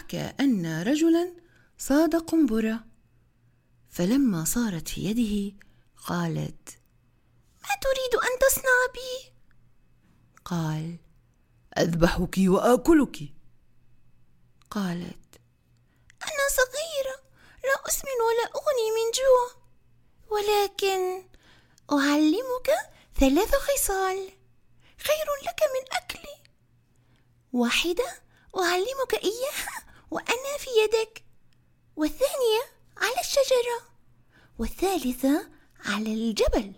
حكى أن رجلا صاد قنبرة، فلما صارت في يده قالت: ما تريد أن تصنع بي؟ قال: أذبحك وآكلك. قالت: أنا صغيرة لا أسمن ولا أغني من جوع، ولكن أعلمك 3 خصال خير لك من أكلي. 1 أعلمك إياها وأنا في يدك، 2 على الشجرة، 3 على الجبل.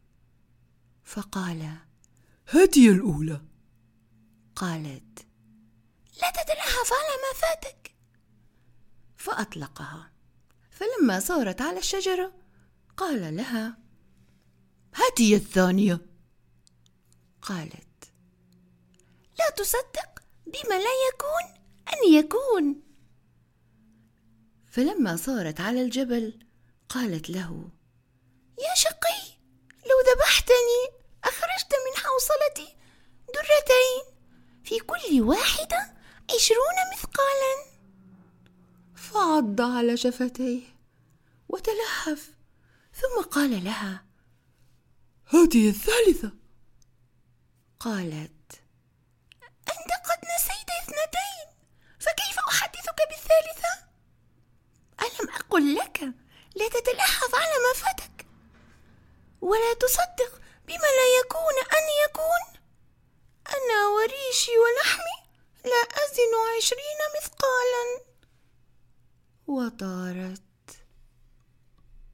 فقال: هاتي الأولى. قالت: لا تتلهف على ما فاتك. فأطلقها، فلما صارت على الشجرة قال لها: هاتي الثانية. قالت: لا تصدق بما لا يكون أن يكون. فلما صارت على الجبل قالت له: يا شقي، لو ذبحتني أخرجت من حوصلتي 2 في كل واحدة 20 مثقالا. فعض على شفتيه وتلهف، ثم قال لها: هاتي الثالثة. قالت: أنت قد نسيت 2، فكيف أحدثك بالثالثة؟ ألم أقل لك لا تتلهف على ما فاتك، ولا تصدق بما لا يكون أن يكون؟ أنا وريشي ولحمي لا أزن 20 مثقالا. وطارت.